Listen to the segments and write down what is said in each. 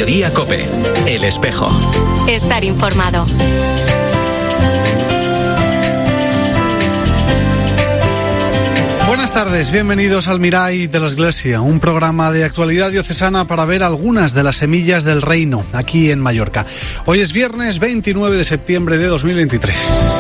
Mediodía COPE. El Espejo. Estar informado. Buenas tardes, bienvenidos al Mirai de la Iglesia, un programa de actualidad diocesana para ver algunas de las semillas del reino aquí en Mallorca. Hoy es viernes 29 de septiembre de 2023.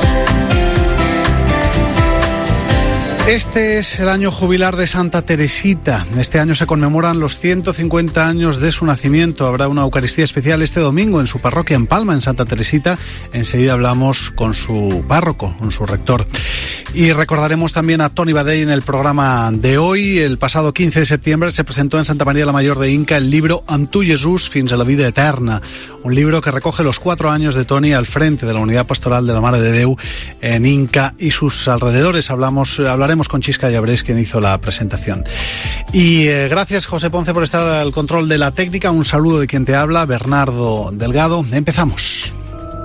Este es el año jubilar de Santa Teresita. Este año se conmemoran los 150 años de su nacimiento. Habrá una Eucaristía especial este domingo en su parroquia en Palma, en Santa Teresita. Enseguida hablamos con su párroco, con su rector. Y recordaremos también a Toni Badell en el programa de hoy. El pasado 15 de septiembre se presentó en Santa María la Mayor de Inca el libro Amb tu Jesús fins a la vida eterna, un libro que recoge los 4 años de Toni al frente de la unidad pastoral de la Mare de Déu en Inca y sus alrededores. Hablaremos con Chisca Llabrés, quien hizo la presentación. Y gracias, José Ponce, por estar al control de la técnica. Un saludo de quien te habla, Bernardo Delgado. Empezamos.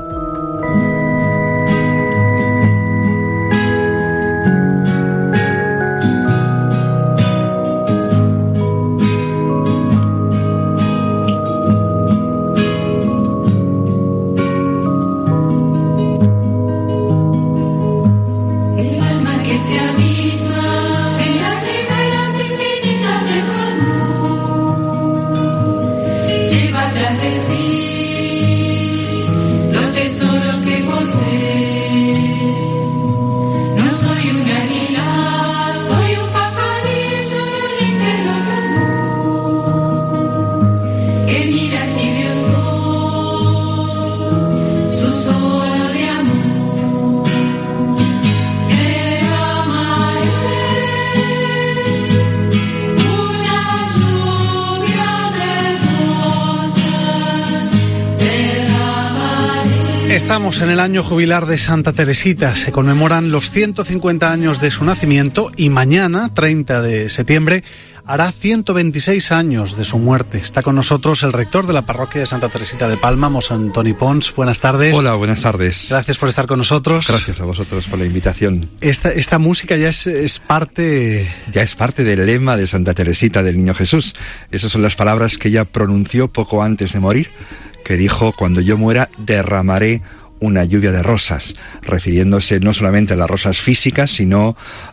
Estamos en el año jubilar de Santa Teresita. Se conmemoran los 150 años de su nacimiento y mañana, 30 de septiembre, hará 126 años de su muerte. Está con nosotros el rector de la parroquia de Santa Teresita de Palma, Mons. Toni Pons. Buenas tardes. Hola, buenas tardes. Gracias por estar con nosotros. Gracias a vosotros por la invitación. Esta música ya es parte... Ya es parte del lema de Santa Teresita del Niño Jesús. Esas son las palabras que ella pronunció poco antes de morir, que dijo: cuando yo muera derramaré una lluvia de rosas, refiriéndose no solamente a las rosas físicas, sino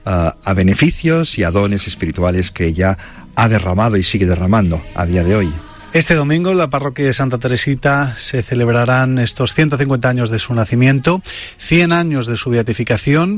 a beneficios y a dones espirituales que ella ha derramado y sigue derramando a día de hoy. Este domingo en la parroquia de Santa Teresita se celebrarán estos 150 años de su nacimiento, 100 años de su beatificación,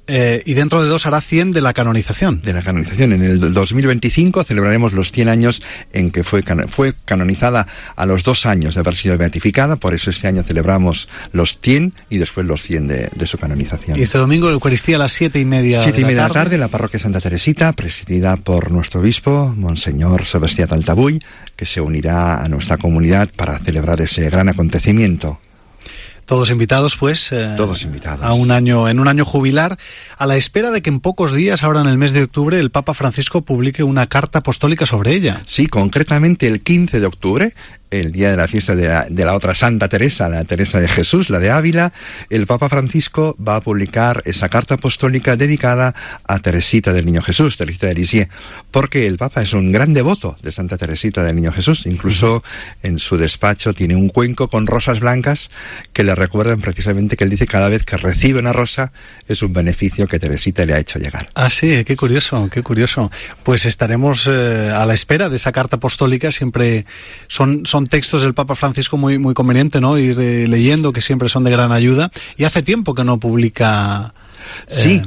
y dentro de 2 hará 100 de la canonización. De la canonización. En el 2025 celebraremos los 100 años en que fue canonizada a los 2 años de haber sido beatificada. Por eso este año celebramos los 100 y después los 100 de su canonización. Y este domingo la Eucaristía a las 7:30 de la tarde, la parroquia de Santa Teresita, presidida por nuestro obispo, Monseñor Sebastián Altabull, que se unirá a nuestra comunidad para celebrar ese gran acontecimiento. Todos invitados, pues, todos invitados. En un año jubilar, a la espera de que en pocos días, ahora en el mes de octubre, el Papa Francisco publique una carta apostólica sobre ella. Sí, concretamente el 15 de octubre, el día de la fiesta de la otra Santa Teresa, la Teresa de Jesús, la de Ávila, el Papa Francisco va a publicar esa carta apostólica dedicada a Teresita del Niño Jesús, Teresita de Lisieux, porque el Papa es un gran devoto de Santa Teresita del Niño Jesús. Incluso en su despacho tiene un cuenco con rosas blancas que le recuerdan precisamente que él dice: cada vez que recibe una rosa es un beneficio que Teresita le ha hecho llegar. Ah, sí, qué curioso, qué curioso. Pues estaremos a la espera de esa carta apostólica. Siempre son textos del Papa Francisco muy, muy conveniente, ¿no? Ir leyendo, que siempre son de gran ayuda. Y hace tiempo que no publica... Sí,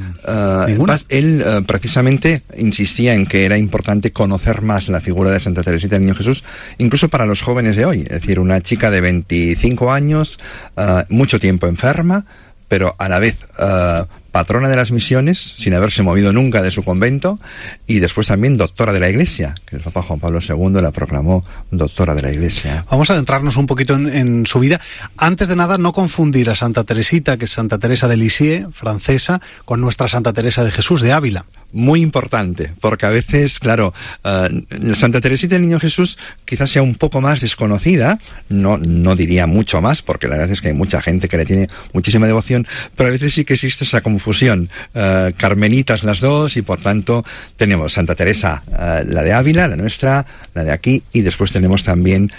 él precisamente insistía en que era importante conocer más la figura de Santa Teresita del Niño Jesús, incluso para los jóvenes de hoy. Es decir, una chica de 25 años, mucho tiempo enferma, pero a la vez patrona de las misiones, sin haberse movido nunca de su convento, y después también doctora de la Iglesia, que el Papa Juan Pablo II la proclamó doctora de la Iglesia. Vamos a adentrarnos un poquito en su vida. Antes de nada, no confundir a Santa Teresita, que es Santa Teresa de Lisieux, francesa, con nuestra Santa Teresa de Jesús de Ávila. Muy importante, porque a veces, claro, Santa Teresita del Niño Jesús quizás sea un poco más desconocida, no diría mucho más, porque la verdad es que hay mucha gente que le tiene muchísima devoción, pero a veces sí que existe esa confusión, carmelitas las dos, y por tanto tenemos Santa Teresa, la de Ávila, la nuestra, la de aquí, y después tenemos también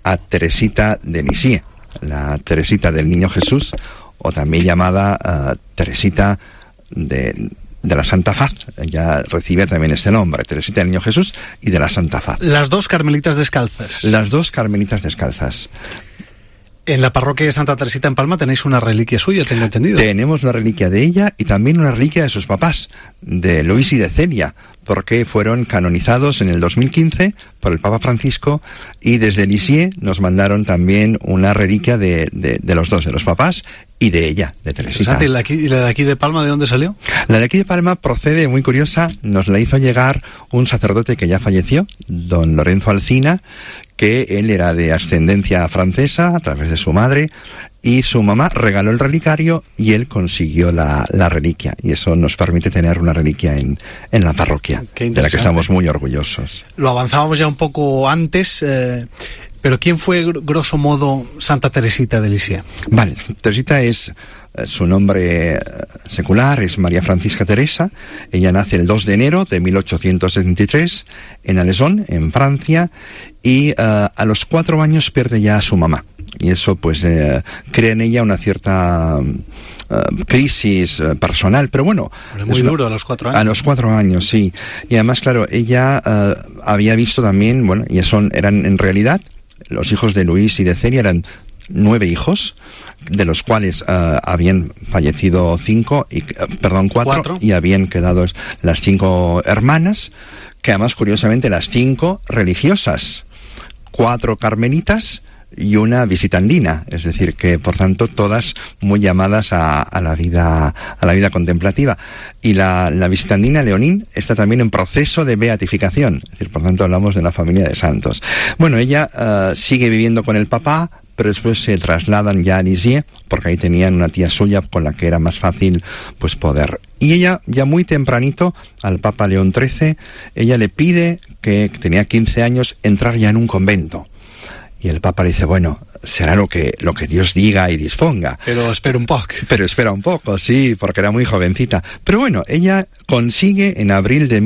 a Teresita de Lisieux, la Teresita del Niño Jesús, o también llamada Teresita de la Santa Faz. Ella recibe también este nombre, Teresita del Niño Jesús y de la Santa Faz. Las dos carmelitas descalzas. Las dos carmelitas descalzas. En la parroquia de Santa Teresita en Palma tenéis una reliquia suya, tengo entendido. Tenemos una reliquia de ella y también una reliquia de sus papás, de Luis y de Celia, porque fueron canonizados en el 2015 por el Papa Francisco, y desde Lisieux nos mandaron también una reliquia de los dos, de los papás y de ella, de Teresita. ¿Y la de aquí de Palma de dónde salió? La de aquí de Palma procede, muy curiosa, nos la hizo llegar un sacerdote que ya falleció, don Lorenzo Alcina, que él era de ascendencia francesa a través de su madre, y su mamá regaló el relicario y él consiguió la reliquia, y eso nos permite tener una reliquia en la parroquia, de la que estamos muy orgullosos. Lo avanzábamos ya un poco antes, pero ¿quién fue, grosso modo, Santa Teresita de Lisieux? Vale, Teresita es su nombre secular, es María Francisca Teresa. Ella nace el 2 de enero de 1873 en Alezón, en Francia, y a los 4 años pierde ya a su mamá. Y eso pues crea en ella una cierta crisis personal, pero bueno... Pero muy duro a los 4 años. A los 4 años, sí. Y además, claro, ella había visto también, bueno, eran en realidad, los hijos de Luis y de Celia eran 9 hijos, de los cuales habían fallecido 4, y habían quedado las 5 hermanas, que además, curiosamente, las 5 religiosas, 4 carmelitas y una visitandina, es decir, que por tanto todas muy llamadas a la vida contemplativa. Y la visitandina Leonín está también en proceso de beatificación, es decir, por tanto hablamos de una familia de santos. Bueno, ella sigue viviendo con el papá, pero después se trasladan ya a Lisieux, porque ahí tenían una tía suya con la que era más fácil pues poder. Y ella, ya muy tempranito, al Papa León XIII, ella le pide, que tenía 15 años, entrar ya en un convento. Y el Papa le dice, bueno, será lo que Dios diga y disponga. Pero espera un poco. Pero espera un poco, sí, porque era muy jovencita. Pero bueno, ella consigue, en abril de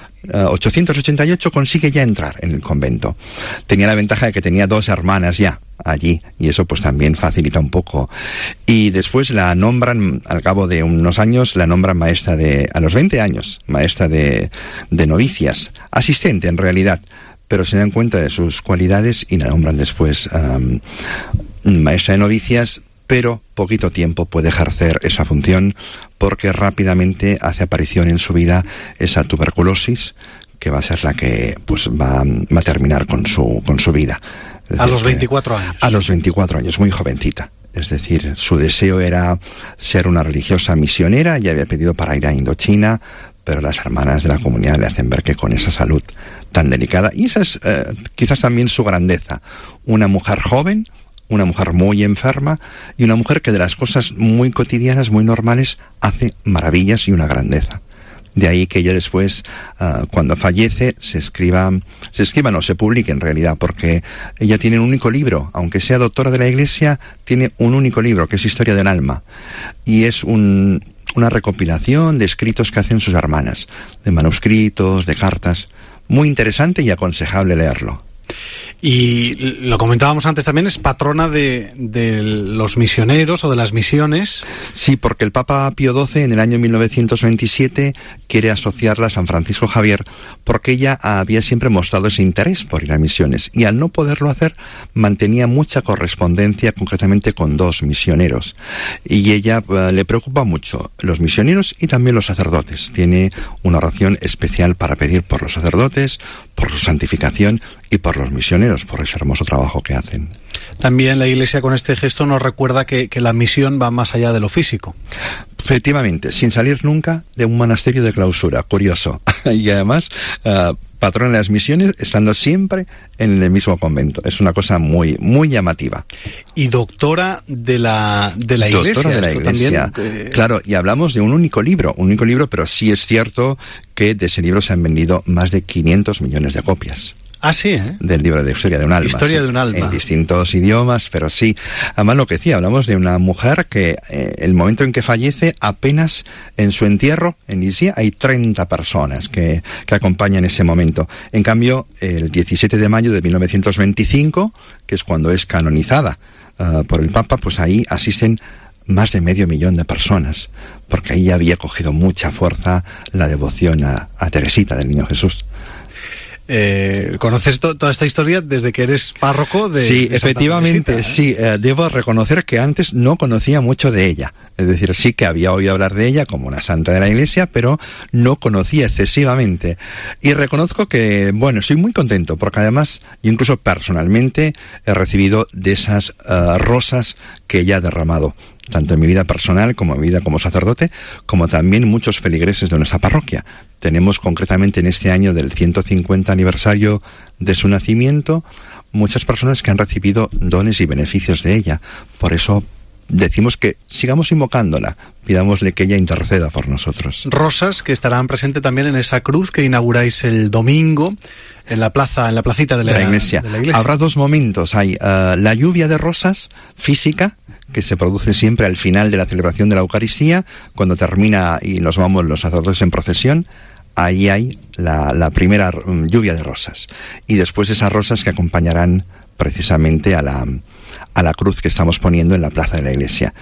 1888, consigue ya entrar en el convento. Tenía la ventaja de que tenía 2 hermanas ya allí, y eso pues también facilita un poco. Y después la nombran, al cabo de unos años, la nombran maestra a los 20 años, maestra de novicias, asistente en realidad, pero se dan cuenta de sus cualidades y la nombran después maestra de novicias, pero poquito tiempo puede ejercer esa función porque rápidamente hace aparición en su vida esa tuberculosis, que va a ser la que pues va a terminar con su vida. A los 24 años. A los 24 años, muy jovencita. Es decir, su deseo era ser una religiosa misionera, y había pedido para ir a Indochina, pero las hermanas de la comunidad le hacen ver que con esa salud tan delicada, y esa es quizás también su grandeza, una mujer joven, una mujer muy enferma, y una mujer que de las cosas muy cotidianas, muy normales, hace maravillas y una grandeza. De ahí que ella después, cuando fallece, se publique en realidad, porque ella tiene un único libro, aunque sea doctora de la Iglesia, tiene un único libro, que es Historia del Alma, y es una recopilación de escritos que hacen sus hermanas, de manuscritos, de cartas, muy interesante y aconsejable leerlo. Y lo comentábamos antes también, es patrona de los misioneros o de las misiones. Sí, porque el Papa Pío XII en el año 1927 quiere asociarla a San Francisco Javier, porque ella había siempre mostrado ese interés por ir a misiones, y al no poderlo hacer mantenía mucha correspondencia, concretamente con 2 misioneros, y ella le preocupa mucho los misioneros y también los sacerdotes. Tiene una oración especial para pedir por los sacerdotes, por su santificación y por los misioneros, por ese hermoso trabajo que hacen. También la Iglesia con este gesto nos recuerda que la misión va más allá de lo físico. Efectivamente, sin salir nunca de un monasterio de clausura, curioso. Y además, patrona de las misiones, estando siempre en el mismo convento. Es una cosa muy, muy llamativa. Y doctora de la Iglesia. Doctora de la Iglesia. También, claro, y hablamos de un único libro, pero sí es cierto que de ese libro se han vendido más de 500 millones de copias. sí, del libro de Historia de un alma. Historia de un alma. En distintos idiomas, pero sí. Además, lo que decía, hablamos de una mujer que el momento en que fallece, apenas en su entierro, en Lisieux, hay 30 personas que acompañan ese momento. En cambio, el 17 de mayo de 1925, que es cuando es canonizada por el Papa, pues ahí asisten más de 500.000 de personas, porque ahí ya había cogido mucha fuerza la devoción a Teresita del Niño Jesús. ¿Conoces toda esta historia desde que eres párroco de Sí, de Santa efectivamente, Teresita, sí. Debo reconocer que antes no conocía mucho de ella. Es decir, sí que había oído hablar de ella como una santa de la Iglesia, pero no conocía excesivamente. Y reconozco que, bueno, estoy muy contento, porque además, incluso personalmente, he recibido de esas rosas que ella ha derramado, tanto en mi vida personal como en mi vida como sacerdote, como también muchos feligreses de nuestra parroquia. Tenemos concretamente en este año del 150 aniversario de su nacimiento, muchas personas que han recibido dones y beneficios de ella. Por eso decimos que sigamos invocándola, pidámosle que ella interceda por nosotros. Rosas que estarán presentes también en esa cruz que inauguráis el domingo en la placita de la iglesia. Habrá dos momentos. Hay la lluvia de rosas física, que se produce siempre al final de la celebración de la Eucaristía, cuando termina y nos vamos los sacerdotes en procesión. Ahí hay la primera lluvia de rosas. Y después esas rosas que acompañarán precisamente a la cruz que estamos poniendo en la plaza de la iglesia.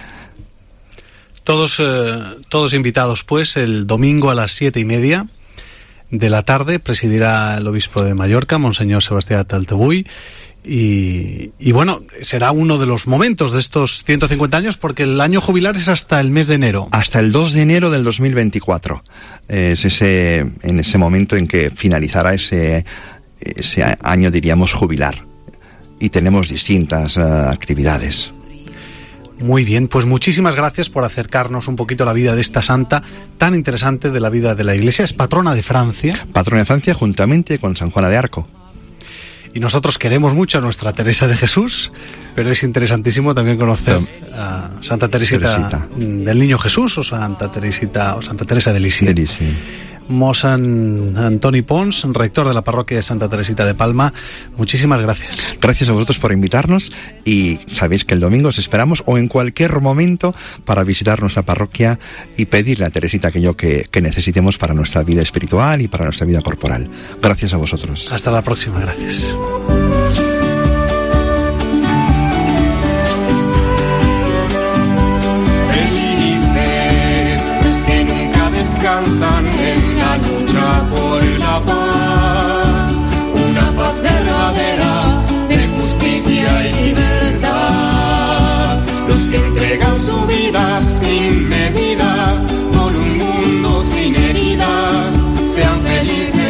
Todos invitados, pues, el domingo a las 7:30 de la tarde. Presidirá el obispo de Mallorca, Monseñor Sebastián Taltebuy. Y bueno, será uno de los momentos de estos 150 años, porque el año jubilar es hasta el mes de enero. Hasta el 2 de enero del 2024. Es en ese momento en que finalizará ese año, diríamos, jubilar. Y tenemos distintas actividades. Muy bien, pues muchísimas gracias por acercarnos un poquito a la vida de esta santa tan interesante de la vida de la Iglesia. Es patrona de Francia. Patrona de Francia juntamente con San Juana de Arco. Y nosotros queremos mucho a nuestra Teresa de Jesús, pero es interesantísimo también conocer a Santa Teresita del Niño Jesús o Santa Teresa de Lisieux. Mosan Antoni Pons, rector de la parroquia de Santa Teresita de Palma, muchísimas gracias. Gracias a vosotros por invitarnos, y sabéis que el domingo os esperamos, o en cualquier momento, para visitar nuestra parroquia y pedirle a Teresita aquello que necesitemos para nuestra vida espiritual y para nuestra vida corporal. Gracias a vosotros. Hasta la próxima, gracias. Descansan en la lucha por la paz, una paz verdadera de justicia y libertad. Los que entregan su vida sin medida por un mundo sin heridas, sean felices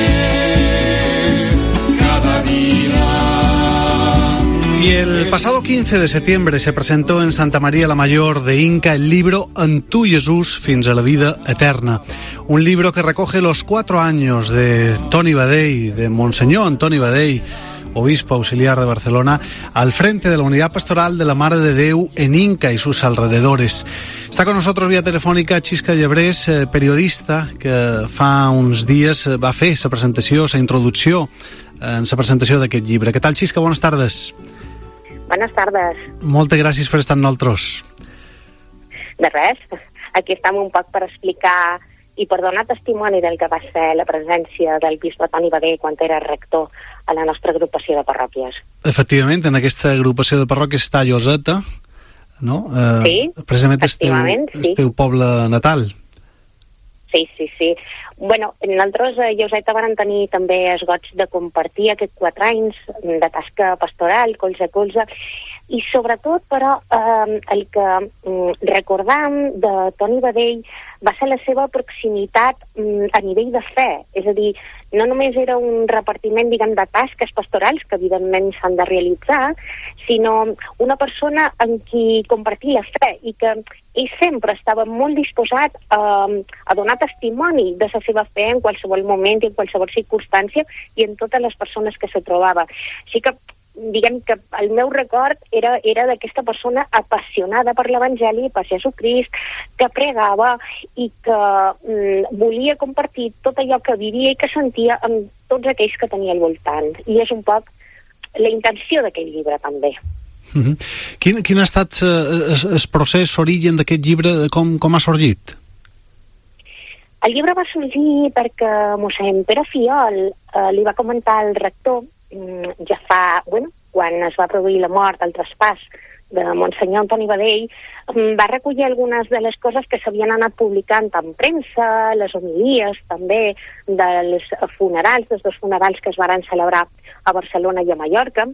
cada día. Y el pasado 15 de septiembre se presentó en Santa María la Mayor de Inca el libro En tu Jesús fins a la vida eterna. Un libro que recoge los 4 años de Toni Badell, de Monseñor Antoni Badell, obispo auxiliar de Barcelona, al frente de la unidad pastoral de la Mare de Déu en Inca y sus alrededores. Està con nosotros vía telefònica Xisca Llebrés, periodista, que fa uns dies va fer la presentació, la introducció en la presentació d'aquest llibre. Què tal, Xisca? Bones tardes. Buenas tardes. Moltes gràcies per estar amb nosaltres. De res. Aquí estem un poc per explicar i per donar testimoni del que va ser la presència del bisbe Toni Badell quan era rector a la nostra agrupació de parròquies. Efectivament, en aquesta agrupació de parròquies està Lloseta, no? Sí, precisament efectivament, el teu poble natal. Sí. Bueno, nosaltres a Lloseta vam tenir també els goig de compartir aquests 4 anys de tasca pastoral, colze a colze, i sobretot, però, el que recordam de Toni Badell va ser la seva proximitat a nivell de fe. És a dir, no només era un repartiment, diguem, de tasques pastorals, que evidentment s'han de realitzar, sinó una persona en qui compartir la fe, i que ell sempre estava molt disposat a donar testimoni de la seva fe en qualsevol moment i en qualsevol circumstància i en totes les persones que se trobava. Així que diguem que el meu record era d'aquesta persona apassionada per l'Evangeli, per Jesucrist, que pregava i que volia compartir tot allò que vivia i que sentia amb tots aquells que tenia al voltant. I és un poc la intenció d'aquest llibre, també. Quin ha estat el procés, l'origen d'aquest llibre, com ha sorgit? El llibre va sorgir perquè mossèn Pere Fiol li va comentar al rector ja fa, quan es va produir la mort, el traspàs de Monsenyor Antoni Badell, va recollir algunes de les coses que s'havien anat publicant en premsa, les homilies també dels funerals, dels dos funerals que es varen celebrar a Barcelona i a Mallorca,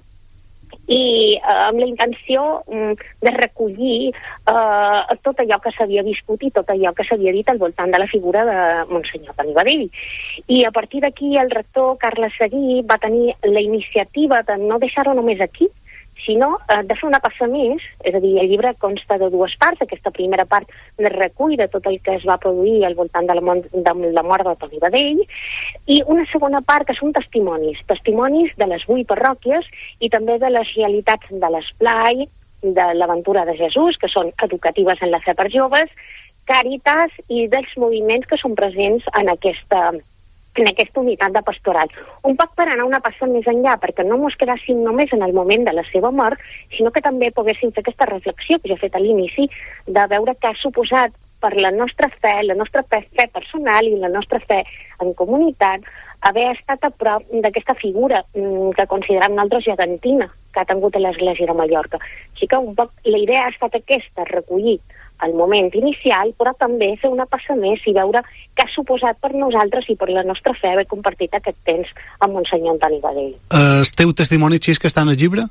i amb la intenció de recollir tot allò que s'havia viscut i tot allò que s'havia dit al voltant de la figura de Monsenyor Antoni Badell. I a partir d'aquí el rector Carles Seguí va tenir la iniciativa de no deixar-ho només aquí, sinó de fer una passa més, és a dir, el llibre consta de dues parts, aquesta primera part de recull de tot el que es va produir al voltant de la mort d'Antoni Badell, i una segona part que són testimonis de les 8 parròquies i també de les realitats de l'esplai, de l'aventura de Jesús, que són educatives en la fe per joves, Càritas i dels moviments que són presents en aquesta unitat de pastoral. Un poc per anar una passa més enllà, perquè no ens quedàssim només en el moment de la seva mort, sinó que també poguéssim fer aquesta reflexió que ja he fet a l'inici, de veure què ha suposat per la nostra fe personal i la nostra fe en comunitat, haver estat a prop d'aquesta figura que considerem nosaltres gegantina, que ha tingut a l'Església de Mallorca. Així que un poc la idea ha estat aquesta, recollir el moment inicial, però també fer una passa més i veure què ha suposat per nosaltres i per la nostra fe haver compartit aquest temps amb Monsenyor Antoni Badell. El teu testimoni, Xis, que està en el llibre?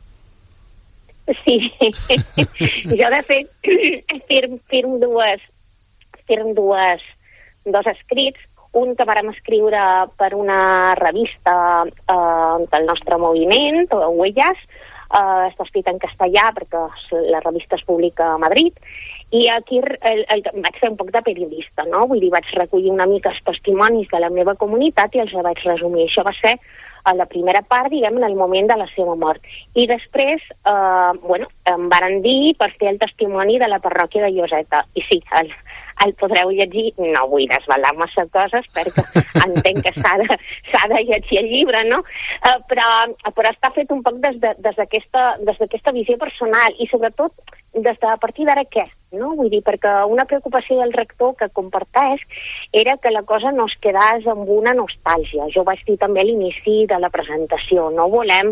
Sí. Jo, de fet, firm dos escrits, un que vàrem escriure per una revista del nostre moviment, Huellas, està escrit en castellà perquè la revista es publica a Madrid, i aquí vaig fer un poc de periodista, no? Vull dir, vaig recollir una mica els testimonis de la meva comunitat i els vaig resumir. Això va ser a la primera part, diguem, en el moment de la seva mort. I després, em varen dir per fer el testimoni de la parròquia de Lloseta. I sí, el podreu llegir, no vull desvelar massa coses perquè entenc que s'ha de llegir el llibre, no? Però està fet un poc des d'aquesta visió personal i sobretot des de a partir d'ara què, no? Vull dir, perquè una preocupació del rector que comparteix era que la cosa no es quedés amb una nostàlgia. Jo vaig dir també a l'inici de la presentació, no volem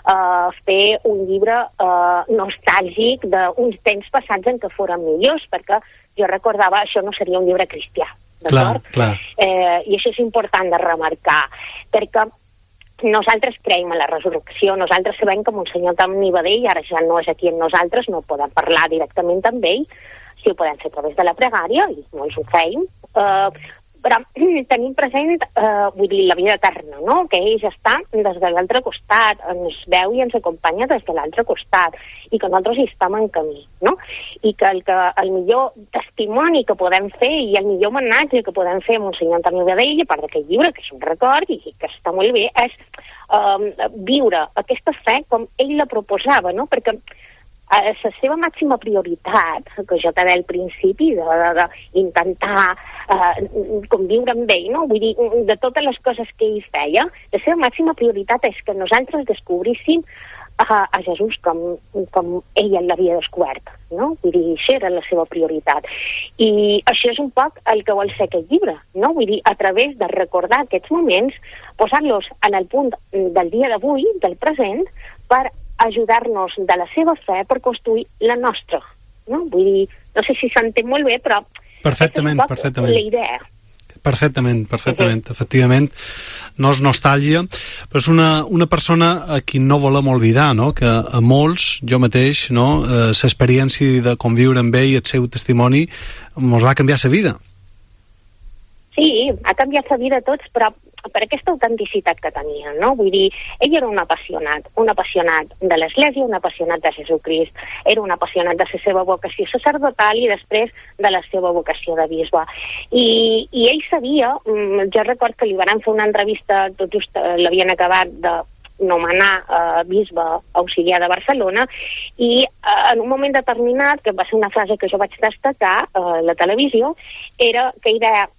fer un llibre nostàlgic d'uns temps passats en què foren millors, perquè jo recordava, això no seria un llibre cristià, d'acord? Clar. I això és important de remarcar, perquè nosaltres creiem en la resurrecció, nosaltres sabem que Monsenyor Antoni Badell ara ja no és aquí amb nosaltres, no podem parlar directament amb ell, sí ho podem fer a través de la pregària, i molts ho feim, però tenim present, vull dir, la vida eterna, no? Que ell està des de l'altre costat, ens veu i ens acompanya des de l'altre costat, i que nosaltres hi estem en camí, no? I que el millor testimoni que podem fer i el millor homenatge que podem fer a Monsenyor Antoni Badell, a part d'aquest llibre, que és un record i que està molt bé, és viure aquesta fe com ell la proposava, no? Perquè la seva màxima prioritat, que jo t'he dit al principi, d'intentar conviure amb ell, no? Vull dir, de totes les coses que ell feia, la seva màxima prioritat és que nosaltres descobríssim a Jesús com ell l'havia descobert, no? Vull dir, això era la seva prioritat. I això és un poc el que vol ser aquest llibre, no? Vull dir, a través de recordar aquests moments, posar-los en el punt del dia d'avui, del present, per ajudar-nos de la seva fe per construir la nostra, no? Vull dir, no sé si s'entén molt bé, però perfectament. La idea. Perfectament. Efectivament, no és nostàlgia, però és una persona a qui no volem oblidar, no? Que a molts, jo mateix, no? L'experiència de conviure amb ell i el seu testimoni ens va canviar la vida. Sí, ha canviat la vida a tots, però per aquesta autenticitat que tenia, no? Vull dir, ell era un apassionat de l'Església, un apassionat de Jesucrist, era un apassionat de la seva vocació sacerdotal i després de la seva vocació de bisbe. I ell sabia, jo record que li van fer una entrevista, tot just l'havien acabat nomenar bisbe auxiliar de Barcelona, i en un moment determinat, que va ser una frase que jo vaig destacar a la televisió, era que ell deia,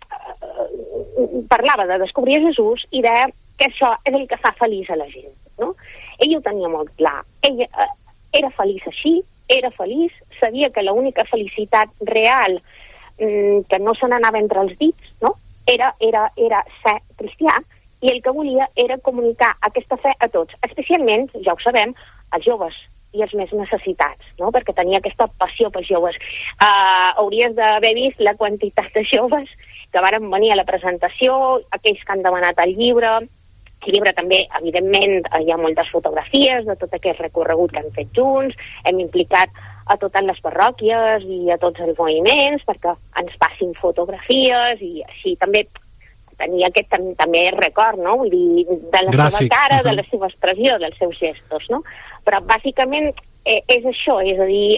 parlava de descobrir Jesús i deia que això és el que fa feliç a la gent, no? Ell ho tenia molt clar. Ell era feliç així, era feliç, sabia que l'única felicitat real que no se n'anava entre els dits, no? Era ser cristià, i el que volia era comunicar aquesta fe a tots, especialment, ja ho sabem, als joves i els més necessitats, no? Perquè tenia aquesta passió pels joves. Hauries d'haver vist la quantitat de joves que varen venir a la presentació, aquells que han demanat el llibre. El llibre també, evidentment, hi ha moltes fotografies de tot aquest recorregut que hem fet junts, hem implicat a totes les parròquies i a tots els moviments perquè ens passin fotografies, i així també tenia aquest també record, no? Vull dir, de la seva cara, de la seva expressió, dels seus gestos, no? Però bàsicament és això, és a dir,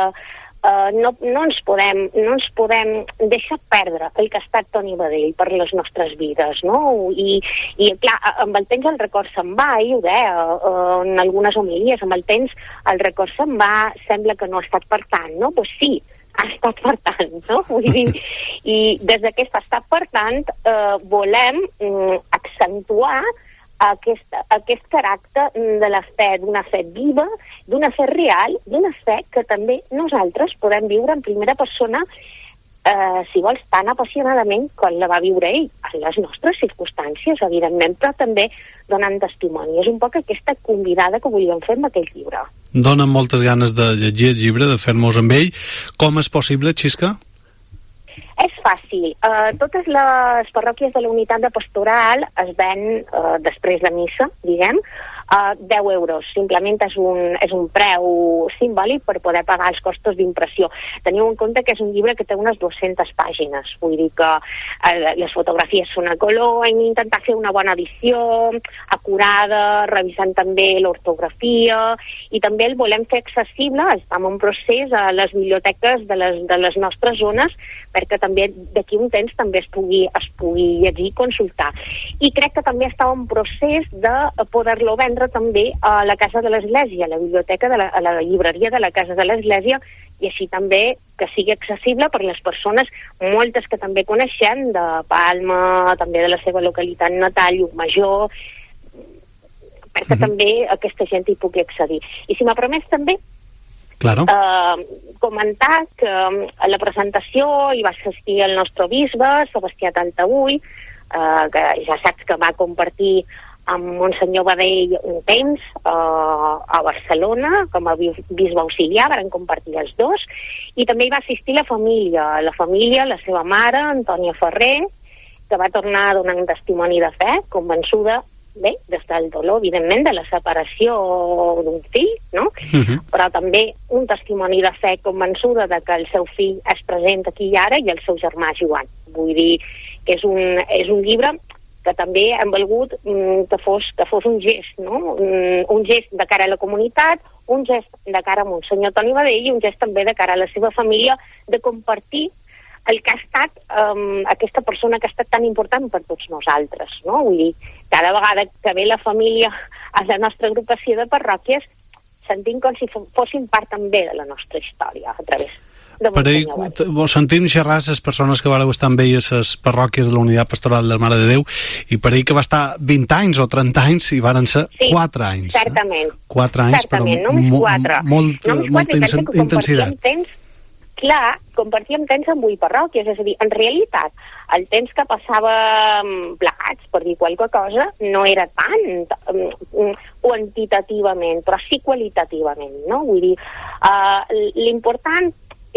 no ens podem deixar perdre el que ha estat Toni Badell per les nostres vides, no? I clar, amb el temps el record se'n va, i ho deia en algunes homilies, amb el temps el record se'n va, sembla que no ha estat per tant, no? Doncs sí, ha estat per tant, no? Vull dir, i des d'aquest estat per tant volem accentuar aquest caràcter de la fe, d'una fe viva, d'una fe real, d'una fe que també nosaltres podem viure en primera persona, si vols, tan apassionadament com la va viure ell, en les nostres circumstàncies, evidentment, però també donant testimoni. És un poc aquesta convidada que volíem fer amb aquell llibre. Donen moltes ganes de llegir el llibre, de fer-nos amb ell. Com és possible, Xisca? És fàcil. Totes les parròquies de la unitat de pastoral es ven després de missa, diguem, 10 euros. Simplement és un preu simbòlic per poder pagar els costos d'impressió. Teniu en compte que és un llibre que té unes 200 pàgines. Vull dir que les fotografies són a color, hem d'intentar fer una bona edició, acurada, revisant també l'ortografia, i també el volem fer accessible, estem en procés a les biblioteques de les nostres zones, perquè també d'aquí un temps també es pugui llegir i consultar. I crec que també està en procés de poder-lo vendre també a la Casa de l'Església, a la biblioteca, a la llibreria de la Casa de l'Església, i així també que sigui accessible per les persones, moltes que també coneixem, de Palma, també de la seva localitat natal, Llucmajor, perquè també aquesta gent hi pugui accedir. I si m'ha permès també Claro. Comentar que a la presentació hi va assistir el nostre bisbe, Sebastià Tantabull, que ja saps que va compartir amb Monsenyor Badell un temps a Barcelona, com a bisbe auxiliar, van compartir els dos, i també hi va assistir la família, la seva mare, Antònia Ferrer, que va tornar a donar un testimoni de fe, convençuda, bé, des del dolor, evidentment, de la separació d'un fill, no? Però també un testimoni de fe convençuda de que el seu fill es presenta aquí i ara, i el seu germà Joan. Vull dir que és un llibre que també hem volgut que fos un gest, no? Un gest de cara a la comunitat, un gest de cara a Monsenyor Toni Badell i un gest també de cara a la seva família, de compartir el que ha estat aquesta persona que ha estat tan important per tots nosaltres, no? Vull dir, cada vegada que ve la família a la nostra agrupació de parròquies sentim com si fossin part també de la nostra història a través de Monsenyor Badell. Vos sentim xerrar les persones que vareu estar amb ell a les parròquies de la Unitat Pastoral de la Mare de Déu, i per ell que va estar 20 anys o 30 anys i varen ser 4 anys. Certament. 4 anys, certament, però molta intensitat. Clar, compartíem temps amb 8 parròquies, és a dir, en realitat, el temps que passàvem plegats, per dir qualque cosa, no era tant quantitativament, però sí qualitativament, no? Vull dir, l'important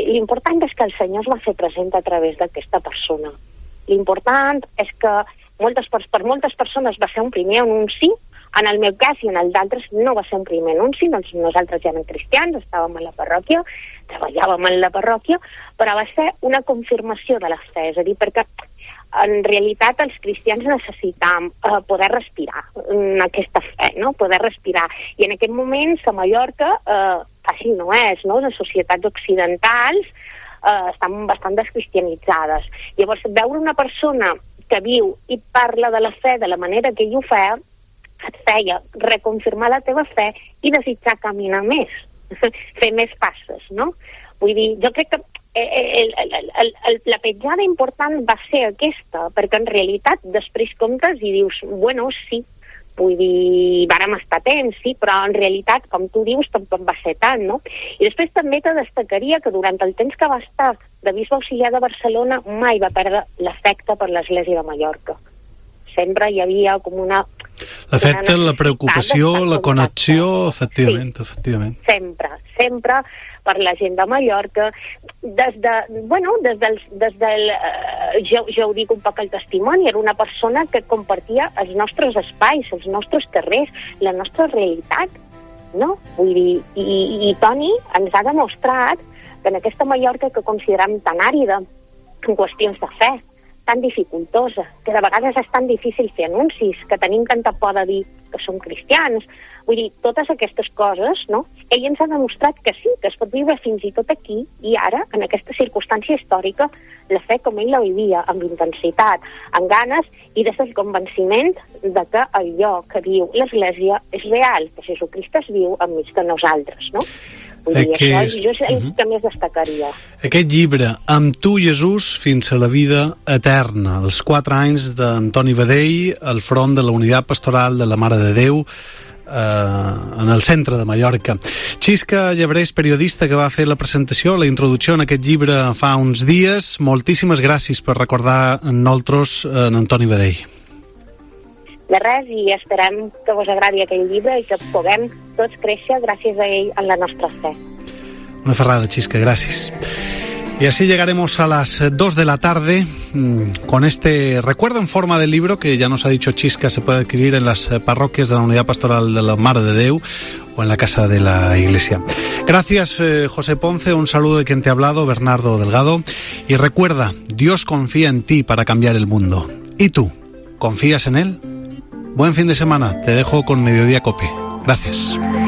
és que el Senyor es va fer present a través d'aquesta persona. L'important és que per moltes persones va ser un primer anunci. En el meu cas i en el d'altres no va ser un primer anunci, nosaltres ja érem cristians, estàvem a la parròquia, treballàvem en la parròquia, però va ser una confirmació de la fe, és a dir, perquè en realitat els cristians necessitam poder respirar aquesta fe, no? Poder respirar. I en aquest moment a Mallorca fàcil no és, no? Les societats occidentals estan bastant descristianitzades. Llavors, veure una persona que viu i parla de la fe de la manera que ell ho fa, et feia reconfirmar la teva fe i desitjar caminar més, fer més passes, no? Vull dir, jo crec que la petjada important va ser aquesta, perquè en realitat després comptes i dius, bueno, sí, vull dir, vàrem estar temps, sí, però en realitat, com tu dius, tampoc va ser tant, no? I després també te destacaria que durant el temps que va estar de bisbe auxiliar de Barcelona mai va perdre l'afecte per l'Església de Mallorca. Sempre hi havia com una... L'afecte, la preocupació, la connexió, efectivament. Sempre per la gent de Mallorca, jo ho dic un poc al testimoni, era una persona que compartia els nostres espais, els nostres carrers, la nostra realitat, no? Vull dir, i Toni ens ha demostrat que en aquesta Mallorca que considerem tan àrida en qüestions de fe, tan dificultosa, que de vegades és tan difícil fer anuncis, que tenim tanta por de dir que som cristians, vull dir, totes aquestes coses, no? Ell ens ha demostrat que sí, que es pot viure fins i tot aquí i ara, en aquesta circumstància històrica, la fe com ell la vivia, amb intensitat, amb ganes i des del convenciment de que allò que diu l'Església és real, que Jesucrist es viu enmig de nosaltres, no? Vull dir, això és el que més destacaria. Aquest llibre, Amb tu, Jesús, fins a la vida eterna, els 4 anys d'Antoni Badell al front de la Unitat Pastoral de la Mare de Déu en el centre de Mallorca. Xisca Llebrés, periodista que va fer la presentació, la introducció en aquest llibre fa uns dies, moltíssimes gràcies per recordar en nosaltres en Antoni Badell. De res, i esperem que vos agradi aquell llibre i que puguem tots créixer gràcies a ell en la nostra fe. Una ferrada, Xisca, gracias. Y así llegaremos a las 2 de la tarde con este recuerdo en forma de libro que ya nos ha dicho Xisca, se puede adquirir en las parroquias de la Unidad Pastoral de la Mare de Déu o en la Casa de la Iglesia. Gracias, José Ponce, un saludo de quien te ha hablado, Bernardo Delgado. Y recuerda, Dios confía en ti para cambiar el mundo. ¿Y tú? ¿Confías en él? Buen fin de semana, te dejo con Mediodía Cope. Gracias.